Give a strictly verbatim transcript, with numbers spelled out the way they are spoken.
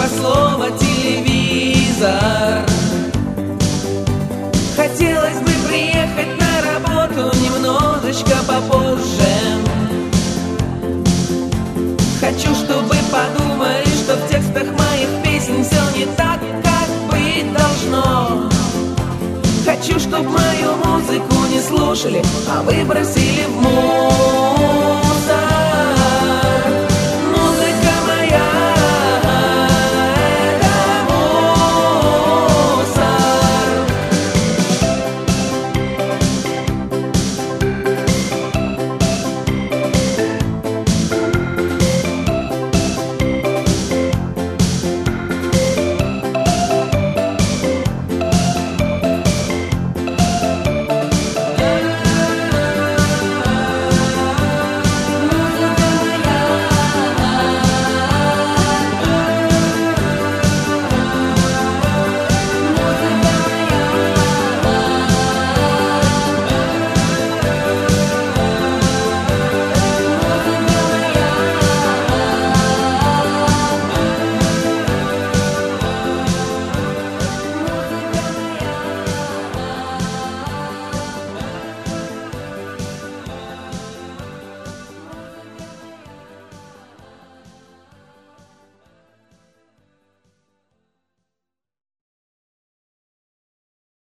слово телевизор. Хотелось бы приехать на работу немножечко попозже. Хочу, чтобы подумали, что в текстах моих песен все не так, как быть должно. Хочу, чтобы мою музыку не слушали, а выбросили в море.